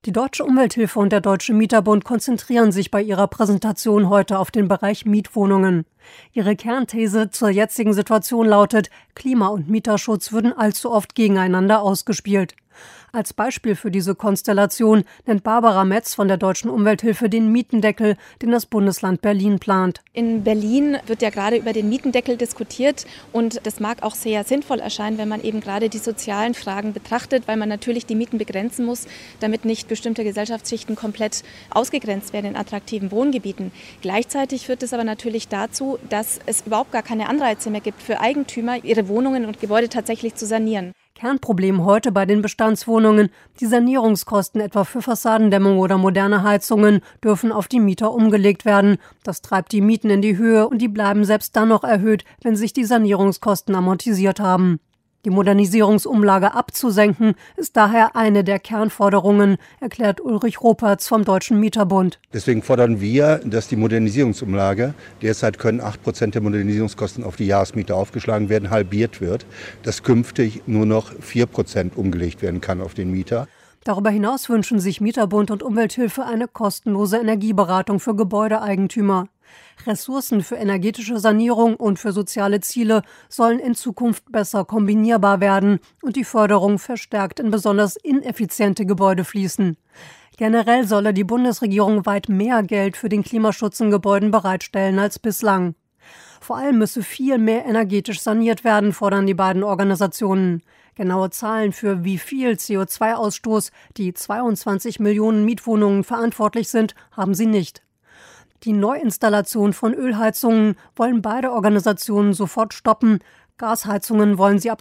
Die Deutsche Umwelthilfe und der Deutsche Mieterbund konzentrieren sich bei ihrer Präsentation heute auf den Bereich Mietwohnungen. Ihre Kernthese zur jetzigen Situation lautet, Klima- und Mieterschutz würden allzu oft gegeneinander ausgespielt. Als Beispiel für diese Konstellation nennt Barbara Metz von der Deutschen Umwelthilfe den Mietendeckel, den das Bundesland Berlin plant. In Berlin wird ja gerade über den Mietendeckel diskutiert und das mag auch sehr sinnvoll erscheinen, wenn man eben gerade die sozialen Fragen betrachtet, weil man natürlich die Mieten begrenzen muss, damit nicht bestimmte Gesellschaftsschichten komplett ausgegrenzt werden in attraktiven Wohngebieten. Gleichzeitig führt es aber natürlich dazu, dass es überhaupt gar keine Anreize mehr gibt für Eigentümer, ihre Wohnungen und Gebäude tatsächlich zu sanieren. Kernproblem heute bei den Bestandswohnungen: die Sanierungskosten etwa für Fassadendämmung oder moderne Heizungen dürfen auf die Mieter umgelegt werden. Das treibt die Mieten in die Höhe und die bleiben selbst dann noch erhöht, wenn sich die Sanierungskosten amortisiert haben. Die Modernisierungsumlage abzusenken, ist daher eine der Kernforderungen, erklärt Ulrich Ropertz vom Deutschen Mieterbund. Deswegen fordern wir, dass die Modernisierungsumlage, derzeit können 8% der Modernisierungskosten auf die Jahresmiete aufgeschlagen werden, halbiert wird, dass künftig nur noch 4% umgelegt werden kann auf den Mieter. Darüber hinaus wünschen sich Mieterbund und Umwelthilfe eine kostenlose Energieberatung für Gebäudeeigentümer. Ressourcen für energetische Sanierung und für soziale Ziele sollen in Zukunft besser kombinierbar werden und die Förderung verstärkt in besonders ineffiziente Gebäude fließen. Generell solle die Bundesregierung weit mehr Geld für den Klimaschutz in Gebäuden bereitstellen als bislang. Vor allem müsse viel mehr energetisch saniert werden, fordern die beiden Organisationen. Genaue Zahlen für wie viel CO2-Ausstoß die 22 Millionen Mietwohnungen verantwortlich sind, haben sie nicht. Die Neuinstallation von Ölheizungen wollen beide Organisationen sofort stoppen. Gasheizungen wollen sie ab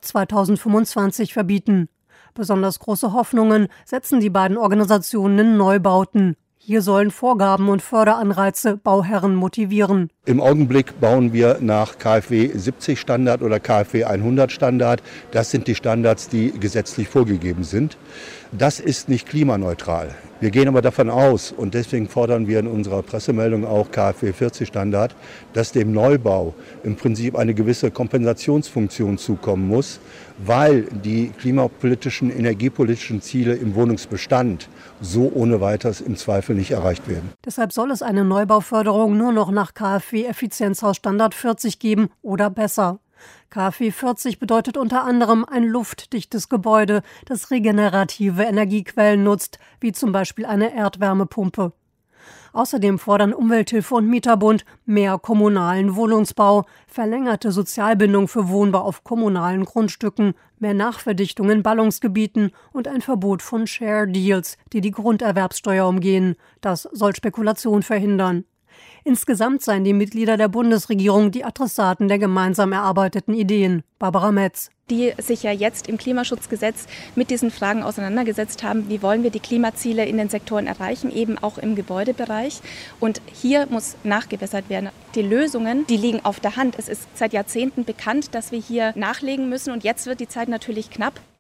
2025 verbieten. Besonders große Hoffnungen setzen die beiden Organisationen in Neubauten. Hier sollen Vorgaben und Förderanreize Bauherren motivieren. Im Augenblick bauen wir nach KfW 70 Standard oder KfW 100 Standard. Das sind die Standards, die gesetzlich vorgegeben sind. Das ist nicht klimaneutral. Wir gehen aber davon aus, und deswegen fordern wir in unserer Pressemeldung auch KfW 40 Standard, dass dem Neubau im Prinzip eine gewisse Kompensationsfunktion zukommen muss, weil die klimapolitischen, energiepolitischen Ziele im Wohnungsbestand so ohne weiteres im Zweifel nicht erreicht werden. Deshalb soll es eine Neubauförderung nur noch nach KfW Effizienzhausstandard 40 geben oder besser. KfW 40 bedeutet unter anderem ein luftdichtes Gebäude, das regenerative Energiequellen nutzt, wie zum Beispiel eine Erdwärmepumpe. Außerdem fordern Umwelthilfe und Mieterbund mehr kommunalen Wohnungsbau, verlängerte Sozialbindung für Wohnbau auf kommunalen Grundstücken, mehr Nachverdichtung in Ballungsgebieten und ein Verbot von Share Deals, die die Grunderwerbssteuer umgehen. Das soll Spekulation verhindern. Insgesamt seien die Mitglieder der Bundesregierung die Adressaten der gemeinsam erarbeiteten Ideen. Barbara Metz. Die sich ja jetzt im Klimaschutzgesetz mit diesen Fragen auseinandergesetzt haben. Wie wollen wir die Klimaziele in den Sektoren erreichen, eben auch im Gebäudebereich? Und hier muss nachgebessert werden. Die Lösungen, die liegen auf der Hand. Es ist seit Jahrzehnten bekannt, dass wir hier nachlegen müssen und jetzt wird die Zeit natürlich knapp.